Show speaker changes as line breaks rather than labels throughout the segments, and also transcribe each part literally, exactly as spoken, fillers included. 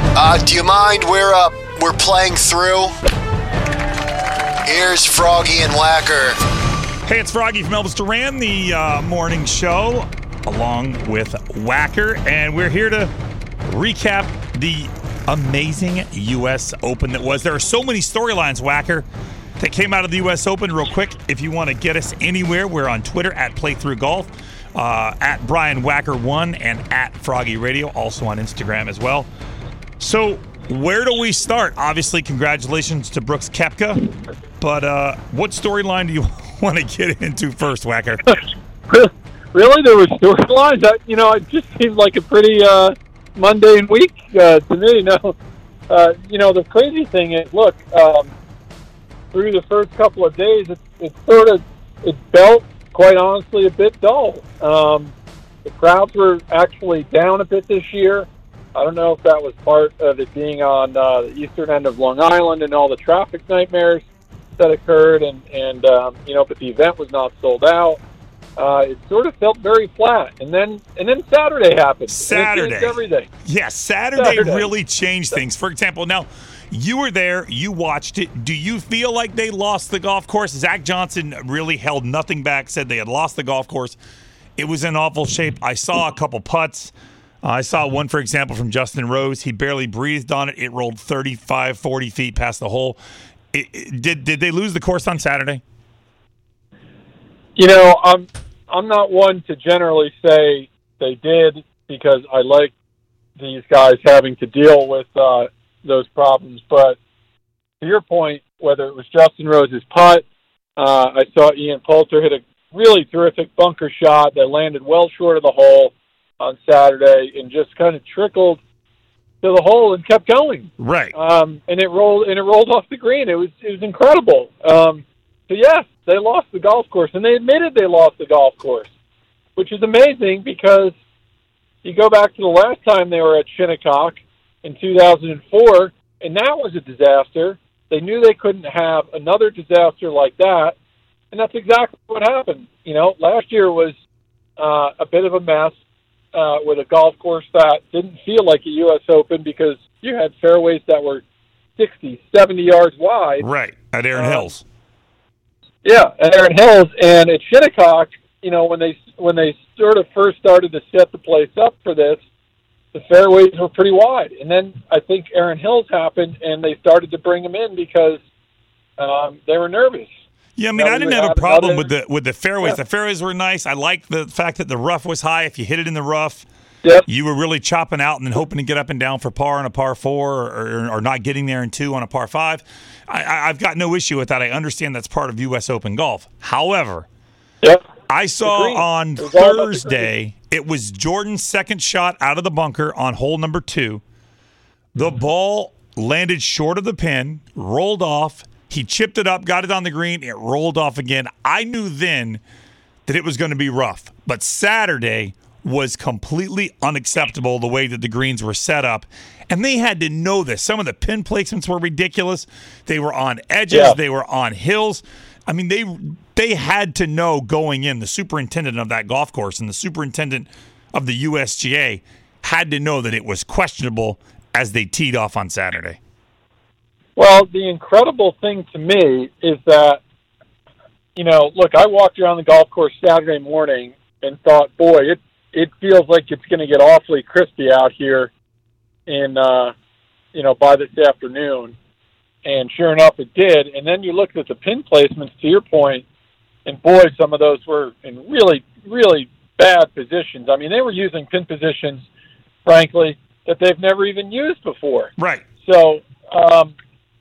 Uh, do you mind? We're uh, we're playing through. Here's Froggy and Whacker.
Hey, it's Froggy from Elvis Duran, the uh, morning show, along with Whacker, and we're here to recap the amazing U S Open that was. There are so many storylines, Whacker, that came out of the U S Open. Real quick, if you want to get us anywhere, we're on Twitter at PlayThroughGolf, uh, at Brian Whacker one, and at Froggy Radio, also on Instagram as well. So, where do we start? Obviously, congratulations to Brooks Koepka, but uh, what storyline do you want to get into first, Whacker?
Really, there were storylines. That, you know, it just seemed like a pretty uh, mundane week uh, to me. No, uh, you know, the crazy thing is, look, um, through the first couple of days, it's, it's sort of it felt, quite honestly, a bit dull. Um, the crowds were actually down a bit this year. I don't know if that was part of it being on uh, the eastern end of Long Island and all the traffic nightmares that occurred, and, and um, you know, but the event was not sold out. Uh, it sort of felt very flat, and then and then Saturday happened.
Saturday,
and it everything.
Yeah, Saturday, Saturday really changed things. For example, now you were there, you watched it. Do you feel like they lost the golf course? Zach Johnson really held nothing back. Said they had lost the golf course. It was in awful shape. I saw a couple putts. Uh, I saw one, for example, from Justin Rose. He barely breathed on it. It rolled thirty-five, forty feet past the hole. It, it, did did they lose the course on Saturday?
You know, I'm I'm not one to generally say they did, because I like these guys having to deal with uh, those problems. But to your point, whether it was Justin Rose's putt, uh, I saw Ian Poulter hit a really terrific bunker shot that landed well short of the hole on Saturday and just kind of trickled to the hole and kept going.
Right.
Um, and it rolled and it rolled off the green. It was it was incredible. Um, so yes, they lost the golf course, and they admitted they lost the golf course, which is amazing, because you go back to the last time they were at Shinnecock in two thousand four, and that was a disaster. They knew they couldn't have another disaster like that, and that's exactly what happened. You know, last year was uh, a bit of a mess. Uh, with a golf course that didn't feel like a U S Open, because you had fairways that were sixty, seventy yards wide.
Right, at Erin
um,
Hills.
Yeah, at Erin Hills. And at Shinnecock, you know, when they when they sort of first started to set the place up for this, the fairways were pretty wide. And then I think Erin Hills happened, and they started to bring them in because um, they were nervous.
Yeah, I mean, I didn't have a problem with the with the fairways. Yeah. The fairways were nice. I liked the fact that the rough was high. If you hit it in the rough, yep, you were really chopping out and then hoping to get up and down for par on a par four, or, or, or not getting there in two on a par five. I, I've got no issue with that. I understand that's part of U S Open golf. However,
yep,
I saw on Thursday, it was Jordan's second shot out of the bunker on hole number two. The ball landed short of the pin, rolled off. He chipped it up, got it on the green, it rolled off again. I knew then that it was going to be rough. But Saturday was completely unacceptable, the way that the greens were set up. And they had to know this. Some of the pin placements were ridiculous. They were on edges. Yeah. They were on hills. I mean, they they had to know going in. The superintendent of that golf course and the superintendent of the U S G A had to know that it was questionable as they teed off on Saturday.
Well, the incredible thing to me is that, you know, look, I walked around the golf course Saturday morning and thought, boy, it it feels like it's going to get awfully crispy out here in, uh, you know, by this afternoon. And sure enough, it did. And then you looked at the pin placements, to your point, and boy, some of those were in really, really bad positions. I mean, they were using pin positions, frankly, that they've never even used before.
Right.
So, um,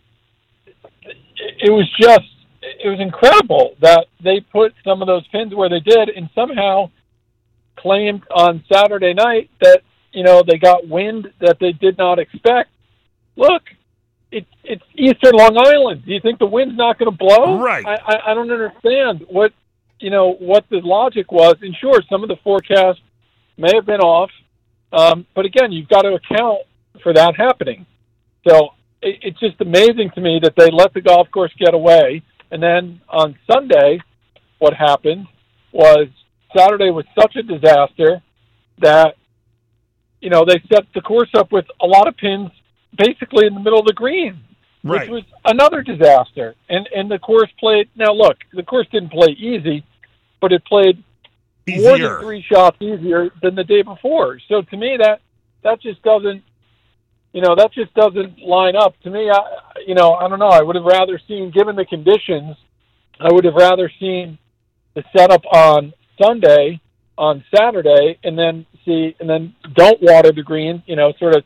it was just, it was incredible that they put some of those pins where they did, and somehow claimed on Saturday night that, you know, they got wind that they did not expect. Look, it, it's Eastern Long Island. Do you think the wind's not going to blow?
Right.
I, I, I don't understand what, you know, what the logic was. And sure, some of the forecasts may have been off. Um, but again, you've got to account for that happening. So, it's just amazing to me that they let the golf course get away. And then on Sunday, what happened was Saturday was such a disaster that, you know, they set the course up with a lot of pins basically in the middle of the green,
right.
which was another disaster. And and the course played. Now look, the course didn't play easy, but it played
Easier.
more than three shots easier than the day before. So to me, that that just doesn't, you know, that just doesn't line up. To me, I, you know, I don't know. I would have rather seen, given the conditions, I would have rather seen the setup on Sunday, on Saturday, and then see, and then don't water the green. You know, sort of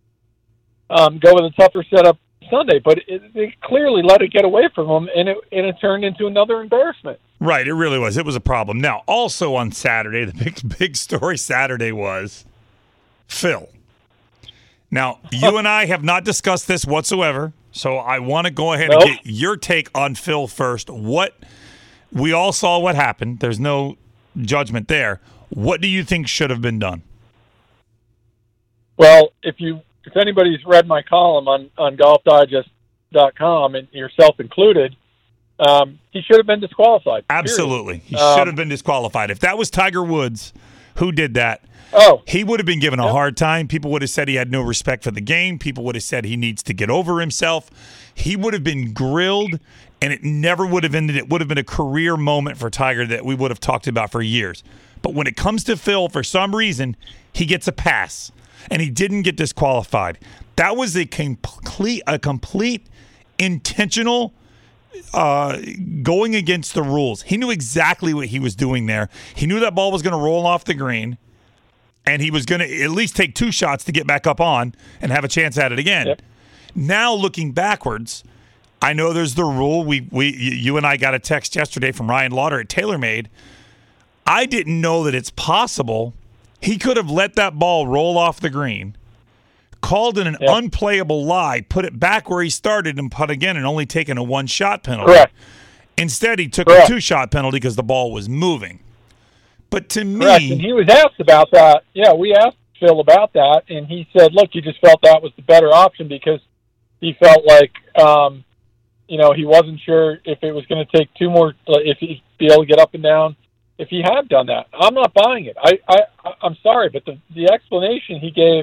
um, go with a tougher setup Sunday. But it, they clearly let it get away from them, and it and it turned into another embarrassment.
Right, it really was. It was a problem. Now, also on Saturday, the big big story Saturday was Phil. Now, you and I have not discussed this whatsoever, so I want to go ahead
nope.
and get your take on Phil first. What we all saw what happened. There's no judgment there. What do you think should have been done?
Well, if you if anybody's read my column on, on golf digest dot com, and yourself included, um, he should have been disqualified.
Absolutely. He
um,
should have been disqualified. If that was Tiger Woods who did that,
oh,
he would have been given a
yep.
hard time. People would have said he had no respect for the game. People would have said he needs to get over himself. He would have been grilled, and it never would have ended. It would have been a career moment for Tiger that we would have talked about for years. But when it comes to Phil, for some reason, he gets a pass, and he didn't get disqualified. That was a complete, a complete intentional uh, going against the rules. He knew exactly what he was doing there. He knew that ball was going to roll off the green, and he was going to at least take two shots to get back up on and have a chance at it again.
Yep.
Now, looking backwards, I know there's the rule. We, we, you and I got a text yesterday from Ryan Lauder at TaylorMade. I didn't know that it's possible. He could have let that ball roll off the green, called it an
yep.
unplayable lie, put it back where he started and put again and only taken a one-shot penalty.
Correct.
Instead, he took
Correct.
a two-shot penalty because the ball was moving. But to me...
Correct. And he was asked about that. Yeah, we asked Phil about that, and he said, look, he just felt that was the better option because he felt like, um, you know, he wasn't sure if it was going to take two more, if he'd be able to get up and down if he had done that. I'm not buying it. I, I, I'm sorry, but the, the explanation he gave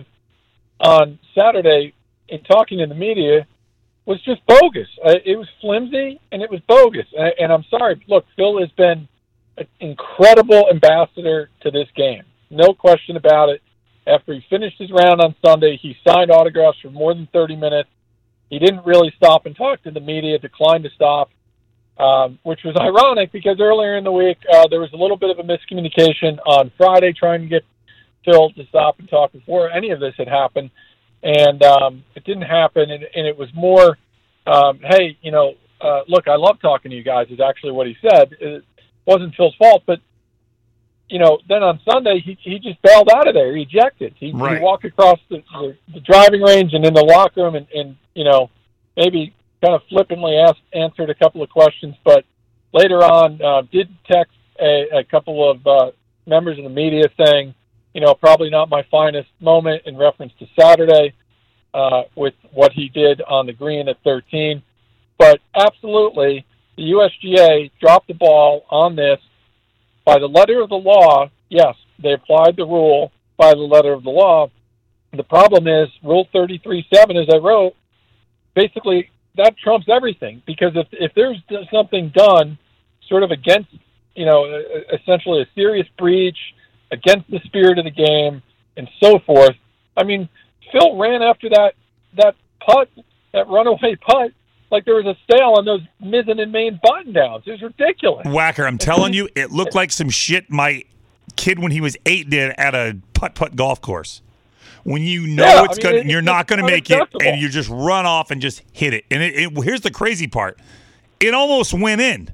on Saturday in talking to the media was just bogus. Uh, it was flimsy, and it was bogus. And, and I'm sorry. Look, Phil has been an incredible ambassador to this game. No question about it. After he finished his round on Sunday, he signed autographs for more than thirty minutes. He didn't really stop and talk to the media, declined to stop, um, which was ironic because earlier in the week uh, there was a little bit of a miscommunication on Friday trying to get Phil to stop and talk before any of this had happened. And um, it didn't happen, and, and it was more, um, hey, you know, uh, look, I love talking to you guys, is actually what he said. It wasn't Phil's fault, but, you know, then on Sunday, he he just bailed out of there. He ejected. He,
right.
he walked across the, the, the driving range and in the locker room and, and, you know, maybe kind of flippantly asked, answered a couple of questions, but later on uh, did text a, a couple of uh, members of the media saying, you know, probably not my finest moment in reference to Saturday uh, with what he did on the green at thirteen. But absolutely, the U S G A dropped the ball on this. By the letter of the law, yes, they applied the rule by the letter of the law. The problem is Rule thirty-three seven, as I wrote, basically that trumps everything. Because if if there's something done sort of against, you know, essentially a serious breach, against the spirit of the game, and so forth. I mean, Phil ran after that that putt, that runaway putt, like there was a sale on those mizzen and main button downs. It was ridiculous.
Whacker, I'm telling you, it looked like some shit my kid when he was eight did at a putt-putt golf course. When you know
yeah,
it's
I mean,
going,
it,
you're
it's
not going to make it,
unacceptable.
and you just run off and just hit it. And it, it, here's the crazy part: it almost went in.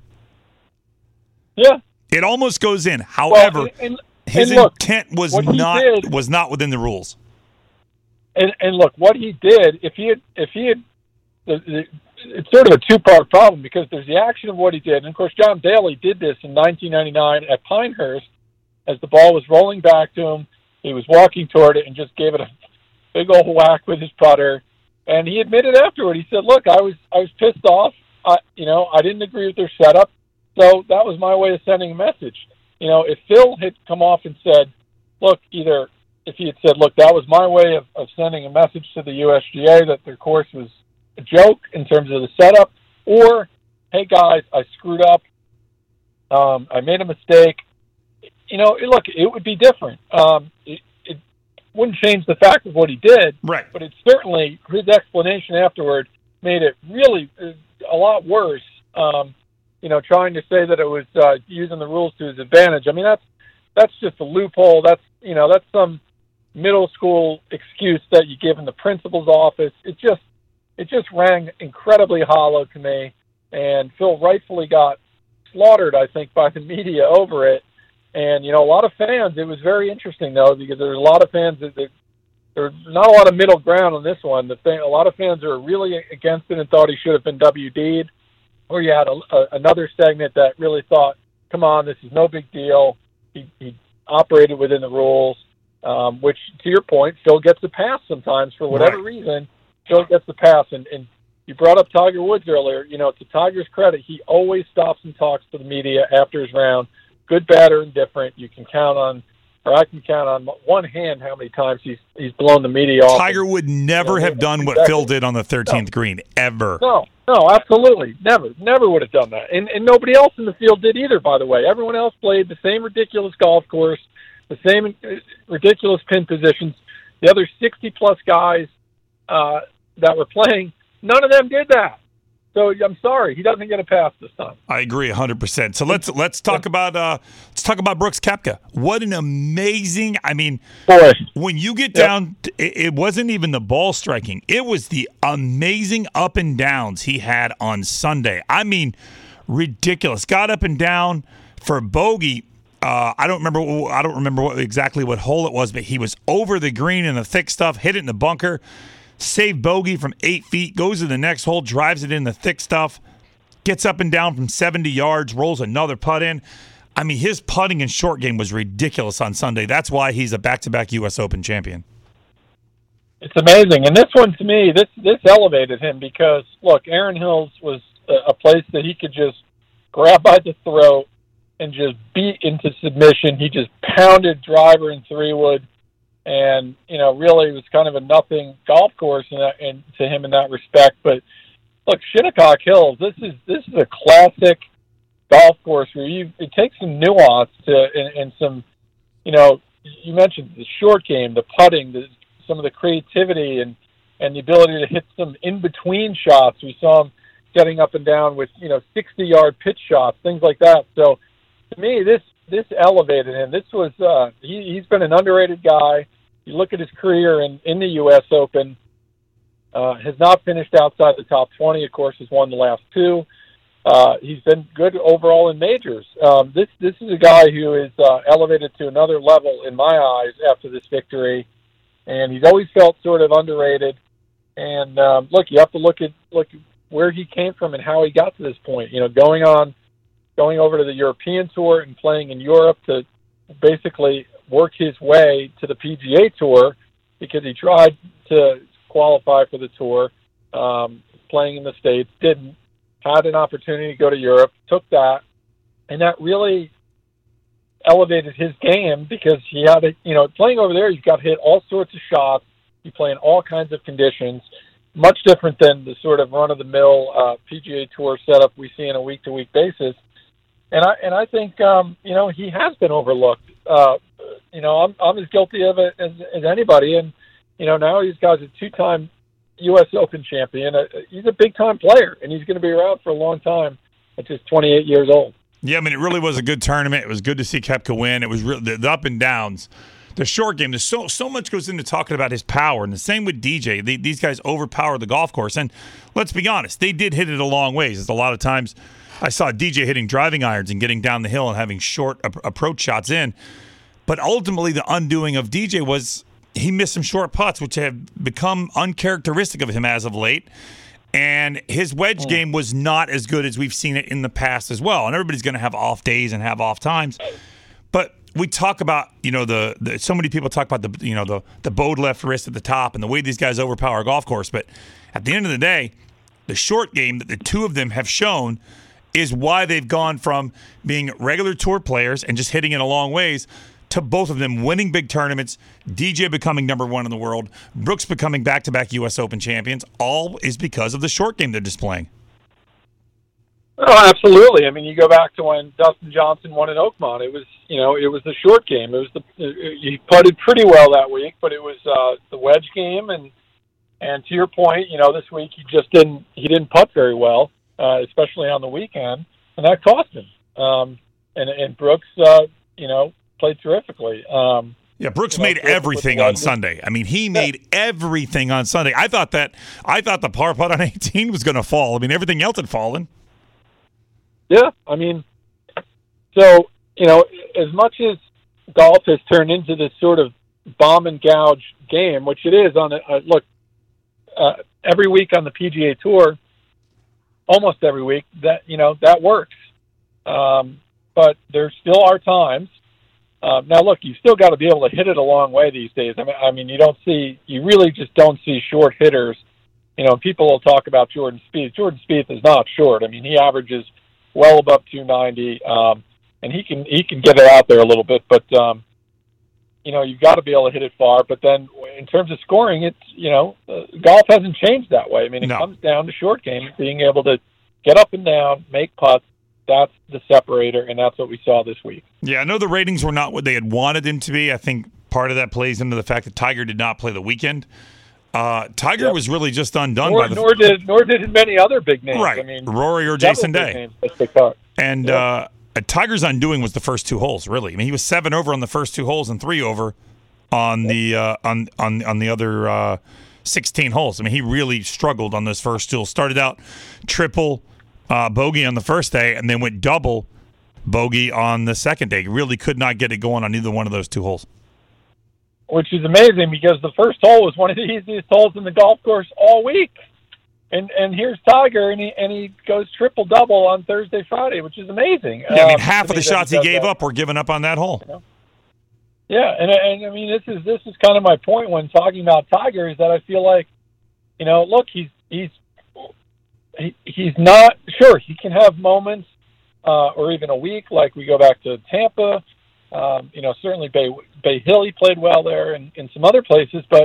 Yeah,
it almost goes in. However,
well, and, and,
his
and look,
intent was
what he
not
did-
was not within the rules.
And, and look, what he did, if he had, if he had, the, the, it's sort of a two-part problem because there's the action of what he did. And, of course, John Daly did this in nineteen ninety-nine at Pinehurst as the ball was rolling back to him. He was walking toward it and just gave it a big old whack with his putter. And he admitted afterward, he said, look, I was I was pissed off. I, you know, I didn't agree with their setup. So that was my way of sending a message. You know, if Phil had come off and said, look, either if he had said, look, that was my way of, of sending a message to the U S G A that their course was a joke in terms of the setup, or, hey, guys, I screwed up. Um, I made a mistake. You know, look, it would be different. Um, it, it wouldn't change the fact of what he did,
right?
But it certainly, his explanation afterward made it really a lot worse. Um, you know, trying to say that it was uh, using the rules to his advantage. I mean, that's that's just a loophole. That's you know, that's some middle school excuse that you give in the principal's office. It just it just rang incredibly hollow to me, and Phil rightfully got slaughtered, I think, by the media over it. And you know, a lot of fans. It was very interesting though, because there's a lot of fans that, that there's not a lot of middle ground on this one. The fan, a lot of fans are really against it and thought he should have been W D'd. Or you had a, a, another segment that really thought, come on, this is no big deal. He, he operated within the rules, um, which, to your point, Phil gets a pass sometimes for whatever
right.
reason. Phil gets the pass. And, and you brought up Tiger Woods earlier. You know, to Tiger's credit, he always stops and talks to the media after his round. Good, bad, or indifferent. You can count on, or I can count on one hand how many times he's he's blown the media off.
Tiger would never you know, have done what Phil did on the thirteenth no. green, ever.
No, no, absolutely. Never, never would have done that. And, and nobody else in the field did either, by the way. Everyone else played the same ridiculous golf course, the same ridiculous pin positions. The other sixty-plus guys uh, that were playing, none of them did that. So I'm sorry, he doesn't get a pass this time.
I agree one hundred percent. So let's let's talk about uh, let's talk about Brooks Koepka. What an amazing! I mean,
Boy.
when you get
Yep.
down, to, it, it wasn't even the ball striking; it was the amazing up and downs he had on Sunday. I mean, ridiculous. Got up and down for bogey. Uh, I don't remember. I don't remember what, exactly what hole it was, but he was over the green in the thick stuff, hit it in the bunker. Save bogey from eight feet, goes to the next hole, drives it in the thick stuff, gets up and down from seventy yards, rolls another putt in. I mean, his putting and short game was ridiculous on Sunday. That's why he's a back-to-back U S Open champion.
It's amazing. And this one, to me, this this elevated him because, look, Aaron Hills was a, a place that he could just grab by the throat and just beat into submission. He just pounded driver and three-wood. And, you know, really it was kind of a nothing golf course in that, in, to him in that respect. But, look, Shinnecock Hills, this is this is a classic golf course where you it takes some nuance to and, and some, you know, you mentioned the short game, the putting, the, some of the creativity and, and the ability to hit some in-between shots. We saw him getting up and down with, you know, sixty-yard pitch shots, things like that. So, to me, this this elevated him. This was uh, he, he's been an underrated guy. You look at his career in, in the U S Open, uh, has not finished outside the top twenty. Of course, has won the last two. Uh, he's been good overall in majors. Um, this this is a guy who is uh, elevated to another level in my eyes after this victory, and he's always felt sort of underrated. And um, look, you have to look at look where he came from and how he got to this point. You know, going on. going over to the European Tour and playing in Europe to basically work his way to the P G A Tour because he tried to qualify for the Tour, um, playing in the States, didn't, had an opportunity to go to Europe, took that, and that really elevated his game because he had, a, you know, playing over there, you've got to hit all sorts of shots, you play in all kinds of conditions, much different than the sort of run-of-the-mill uh, P G A Tour setup we see on a week-to-week basis. And I and I think um, you know he has been overlooked. Uh, you know I'm I'm as guilty of it as, as anybody. And you know now he's got a two-time U S Open champion. Uh, he's a big-time player, and he's going to be around for a long time at just twenty-eight years old.
Yeah, I mean it really was a good tournament. It was good to see Koepka win. It was re- the, the up and downs, the short game. There's so so much goes into talking about his power, and the same with D J. They, these guys overpower the golf course, and let's be honest, they did hit it a long ways. It's a lot of times. I saw D J hitting driving irons and getting down the hill and having short ap- approach shots in. But ultimately, the undoing of D J was he missed some short putts, which have become uncharacteristic of him as of late. And his wedge mm. game was not as good as we've seen it in the past as well. And everybody's going to have off days and have off times. But we talk about, you know, the, the so many people talk about the, you know, the, the bowed left wrist at the top and the way these guys overpower a golf course. But at the end of the day, the short game that the two of them have shown is why they've gone from being regular tour players and just hitting it a long ways to both of them winning big tournaments, D J becoming number one in the world, Brooks becoming back-to-back U S Open champions, all is because of the short game they're displaying.
Oh, absolutely. I mean, you go back to when Dustin Johnson won in Oakmont. It was, you know, it was the short game. It was the he putted pretty well that week, but it was uh, the wedge game. And and to your point, you know, this week he just didn't he didn't putt very well, uh, especially on the weekend, and that cost him. Um, and and Brooks, uh, you know, played terrifically. Um,
Yeah, Brooks
you know,
made everything on Sunday. I mean, he made
yeah.
everything on Sunday. I thought that I thought the par putt on eighteen was going to fall. I mean, everything else had fallen.
Yeah, I mean, so, you know, as much as golf has turned into this sort of bomb and gouge game, which it is on a, uh, look, uh, every week on the P G A Tour, almost every week, that, you know, that works. Um, but there still are times. Uh, now, look, you still got to be able to hit it a long way these days. I mean, I mean, you don't see, you really just don't see short hitters. You know, people will talk about Jordan Spieth. Jordan Spieth is not short. I mean, he averages well above two ninety, um, and he can he can get it out there a little bit. But um, you know, you've got to be able to hit it far. But then, in terms of scoring, it's you know, uh, golf hasn't changed that way. I mean, it
No.
comes down to short game, being able to get up and down, make putts. That's the separator, and that's what we saw this week.
Yeah, I know the ratings were not what they had wanted them to be. I think part of that plays into the fact that Tiger did not play the weekend. Uh, Tiger
Yep.
was really just undone
Nor,
by the
nor did nor did many other big names.
right,
I mean,
Rory or
several
Jason
big
Day.
names that stick out.
And
Yep.
uh, Tiger's undoing was the first two holes. Really, I mean, he was seven over on the first two holes and three over on the uh, on on on the other uh, sixteen holes. I mean, he really struggled on those first two. Started out triple uh, bogey on the first day, and then went double bogey on the second day. He really could not get it going on either one of those two holes.
Which is amazing because the first hole was one of the easiest holes in the golf course all week. And and here's Tiger, and he and he goes triple double on Thursday, Friday, which is amazing.
Yeah, I mean,
Um,
half
to
of the
me that
shots he
does
gave
that.
up were given up on that hole.
Yeah, and and I mean, this is this is kind of my point when talking about Tiger is that I feel like, you know, look, he's he's he, he's not sure he can have moments uh, or even a week like we go back to Tampa. Um, you know, certainly Bay Bay Hill, he played well there, and in some other places, but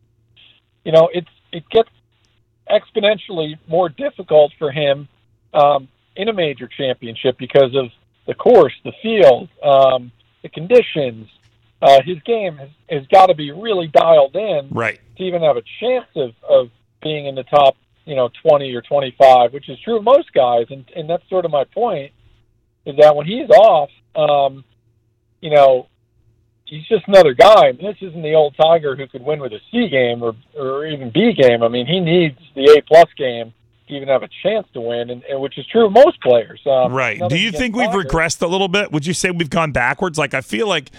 you know, it's it gets exponentially more difficult for him um, in a major championship because of the course, the field, um, the conditions. Uh, his game has, has got to be really dialed in
Right.
to even have a chance of, of being in the top, you know, twenty or twenty-five, which is true of most guys. And, and that's sort of my point, is that when he's off, um, you know, he's just another guy. I mean, this isn't the old Tiger who could win with a C game or, or even B game. I mean, he needs the A-plus game to even have a chance to win, and, and which is true of most players. Um,
Right.
nothing
Do you
against
think we've
Tiger.
regressed a little bit? Would you say we've gone backwards? Like, I feel like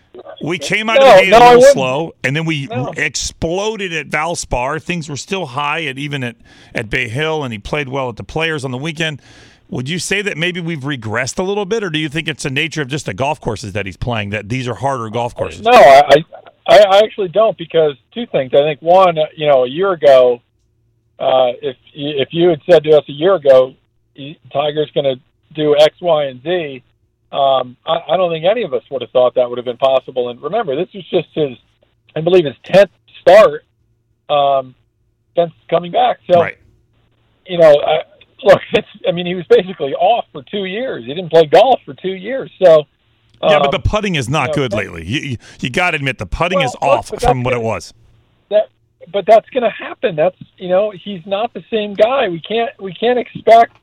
we came out
No,
of the gate
no,
a
I
little
wouldn't.
slow, and then we
No.
exploded at Valspar. Things were still high, at even at, at Bay Hill, and he played well at the Players on the weekend. Would you say that maybe we've regressed a little bit, or do you think it's the nature of just the golf courses that he's playing, that these are harder golf courses?
No, I, I, I actually don't, because two things. I think one, uh, you know, a year ago, uh, if you- if you had said to us a year ago, he- Tiger's going to do X, Y, and Z, um, I, I don't think any of us would have thought that would have been possible. And remember, this was just his, I believe, his tenth start um, since coming back. So,
Right.
you know, I, look, it's, I mean, he was basically off for two years. He didn't play golf for two years. So.
Yeah, but
um,
the putting is not
you know,
good
that-
lately. You, you, you got to admit, the putting
Well,
is
look,
off
but
from
that's
what it
good.
was.
that but that's going to happen. That's, you know, he's not the same guy. We can't we can't expect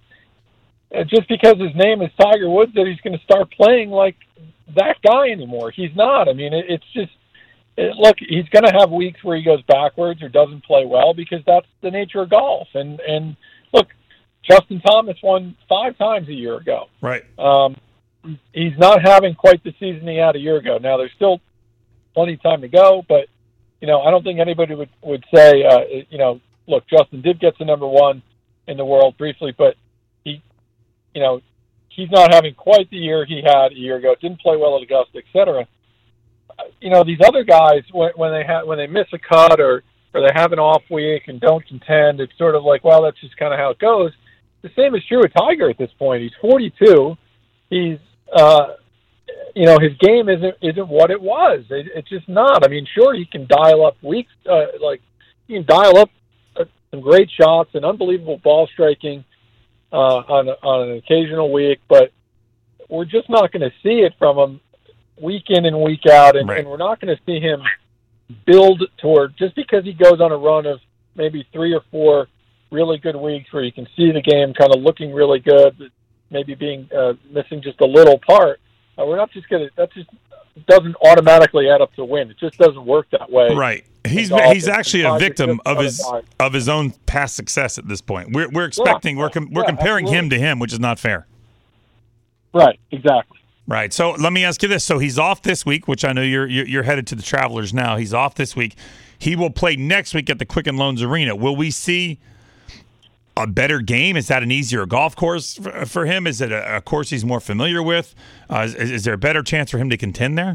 uh, just because his name is Tiger Woods that he's going to start playing like that guy anymore. He's not. I mean, it, it's just it, look, he's going to have weeks where he goes backwards or doesn't play well because that's the nature of golf. And and look, Justin Thomas won five times a year ago.
Right.
Um, he's not having quite the season he had a year ago. Now, there's still plenty of time to go, but, you know, I don't think anybody would, would say, uh, you know, look, Justin did get to number one in the world briefly, but he, you know, he's not having quite the year he had a year ago. Didn't play well at Augusta, et cetera. Uh, You know, these other guys, when, when they have, when they miss a cut or, or they have an off week and don't contend, it's sort of like, well, that's just kind of how it goes. The same is true with Tiger at this point. He's forty-two. He's, uh, you know, his game isn't isn't what it was. It, it's just not. I mean, sure, he can dial up weeks, uh, like he can dial up uh, some great shots and unbelievable ball striking uh, on on an occasional week, but we're just not going to see it from him week in and week out, and,
right.
and we're not going to see him build toward, just because he goes on a run of maybe three or four really good weeks where you can see the game kind of looking really good, maybe being uh, missing just a little part. Uh, we're not just going to, that just doesn't automatically add up to win. It just doesn't work that way.
Right. He's
golf.
he's actually a victim of his
time.
of his own past success at this point. We're we're expecting
Yeah.
we're com- we're
Yeah,
comparing
absolutely.
him to him, which is not fair.
Right, exactly.
Right. So let me ask you this. So he's off this week, which I know you're you're you're headed to the Travelers now. He's off this week. He will play next week at the Quicken Loans Arena. Will we see a better game? Is that an easier golf course for, for him? Is it a, a course he's more familiar with? Uh, is, is there a better chance for him to contend there?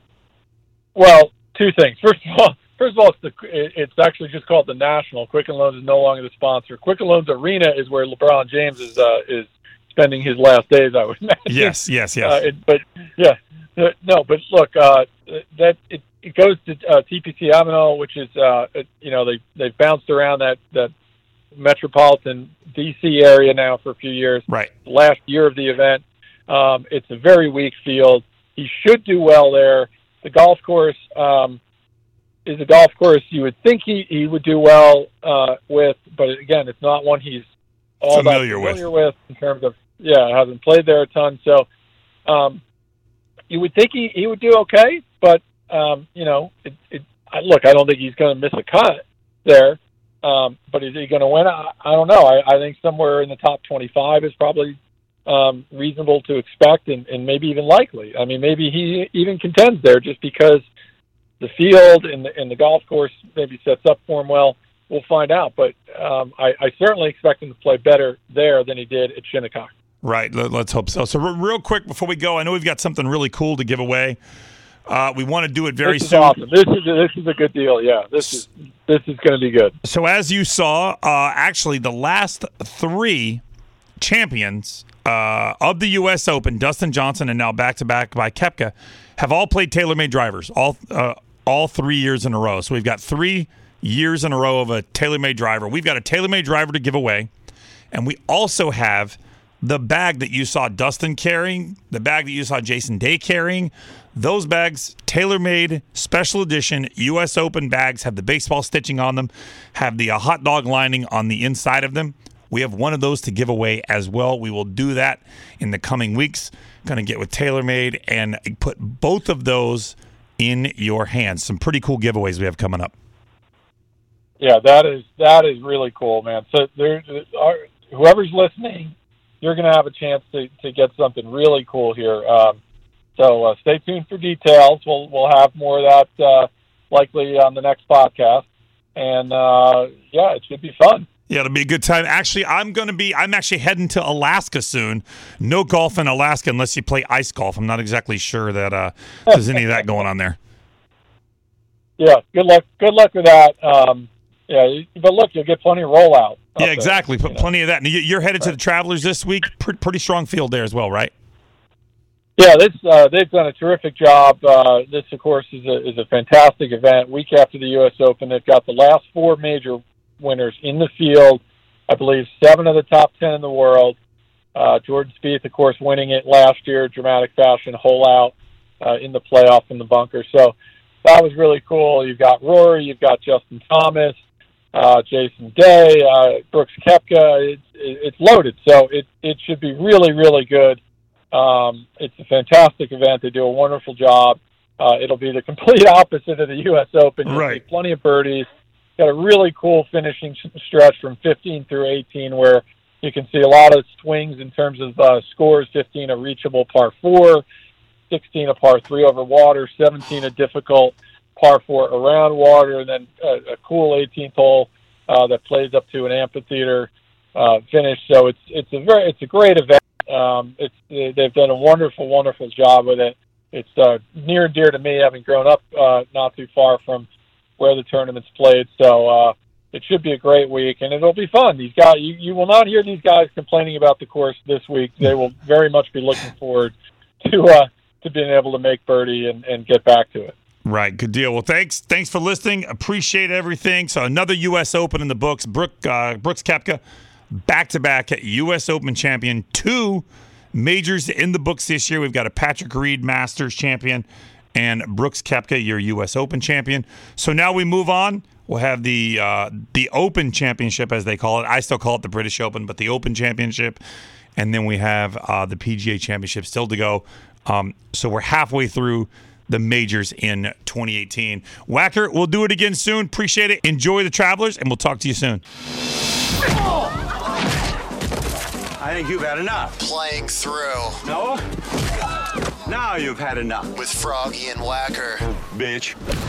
Well, two things. First of all, first of all, it's, the, it's actually just called the National. Quicken Loans is no longer the sponsor. Quicken Loans Arena is where LeBron James is uh, is spending his last days, I would imagine.
Yes, yes, yes.
Uh, it, but yeah, uh, no. But look, uh, that it, it goes to uh, T P C Avenel, which is uh, it, you know they they've bounced around that that metropolitan D C area now for a few years.
Right.
Last year of the event, um, it's a very weak field. He should do well there. The golf course um, is a golf course you would think he, he would do well uh, with, but again, it's not one he's all
Familiar
that
with.
familiar with in terms of, yeah, hasn't played there a ton. So um, you would think he, he would do okay, but, um, you know, it, it, I, look, I don't think he's going to miss a cut there, um, but is he going to win? I, I don't know. I, I think somewhere in the top twenty-five is probably Um, reasonable to expect, and, and maybe even likely. I mean, maybe he even contends there just because the field and the, and the golf course maybe sets up for him well. We'll find out, but um, I, I certainly expect him to play better there than he did at Shinnecock.
Right. Let, let's hope so. So re- real quick before we go, I know we've got something really cool to give away. Uh, we want to do it very
this is
soon.
Awesome. This is a, this is a good deal. Yeah, this is this is going to be good.
So as you saw, uh, actually the last three champions uh, of the U S Open, Dustin Johnson and now back-to-back by Koepka, have all played TaylorMade drivers, all uh, all three years in a row. So we've got three years in a row of a TaylorMade driver. We've got a TaylorMade driver to give away, and we also have the bag that you saw Dustin carrying, the bag that you saw Jason Day carrying. Those bags, TaylorMade special edition U S Open bags, have the baseball stitching on them, have the uh, hot dog lining on the inside of them. We have one of those to give away as well. We will do that in the coming weeks. Going to get with TaylorMade and put both of those in your hands. Some pretty cool giveaways we have coming up.
Yeah, that is that is really cool, man. So there, are, whoever's listening, you're going to have a chance to, to get something really cool here. Um, so uh, stay tuned for details. We'll we'll have more of that uh, likely on the next podcast, and uh, yeah, it should be fun.
Yeah, it'll be a good time. Actually, I'm going to be, I'm actually heading to Alaska soon. No golf in Alaska unless you play ice golf. I'm not exactly sure that uh, there's any of that going on there.
Yeah, good luck. Good luck with that. Um, yeah, but look, you'll get plenty of rollout.
Yeah, exactly.
There,
Put plenty of that. And you- you're headed
right.
to the Travelers this week. Pretty, pretty strong field there as well, right?
Yeah, this uh, they've done a terrific job. Uh, this, of course, is a is a fantastic event. Week after the U S Open, they've got the last four major winners in the field. I believe seven of the top ten in the world. Uh, Jordan Spieth, of course, winning it last year, dramatic fashion, hole out uh, in the playoff in the bunker. So that was really cool. You've got Rory, you've got Justin Thomas, uh, Jason Day, uh, Brooks Koepka. It's, it's loaded, so it it should be really, really good. Um, it's a fantastic event. They do a wonderful job. Uh, it'll be the complete opposite of the U S Open. You'll
Right.
see plenty of birdies. Got a really cool finishing stretch from fifteen through eighteen where you can see a lot of swings in terms of uh, scores. fifteen a reachable par four, sixteen a par three over water, seventeen a difficult par four around water, and then a, a cool eighteenth hole uh, that plays up to an amphitheater uh, finish. So it's it's a very it's a great event. Um, it's they've done a wonderful wonderful job with it. It's uh, near and dear to me, having grown up uh, not too far from where the tournament's played. So uh, it should be a great week, and it'll be fun. These guys, you, you will not hear these guys complaining about the course this week. They will very much be looking forward to uh, to being able to make birdie and, and get back to it.
Right, good deal. Well, thanks, thanks for listening. Appreciate everything. So another U S Open in the books. Brooke, uh, Brooks Koepka, back-to-back U S Open champion. Two majors in the books this year. We've got a Patrick Reed Masters champion and Brooks Koepka, your U S Open champion. So now we move on. We'll have the uh, the Open Championship, as they call it. I still call it the British Open, but the Open Championship. And then we have uh, the P G A Championship still to go. Um, so we're halfway through the majors in twenty eighteen. Wacker, we'll do it again soon. Appreciate it. Enjoy the Travelers, and we'll talk to you soon.
I think you've had enough.
Playing through
No? Now you've had enough.
with Froggy and Wacker.
Bitch.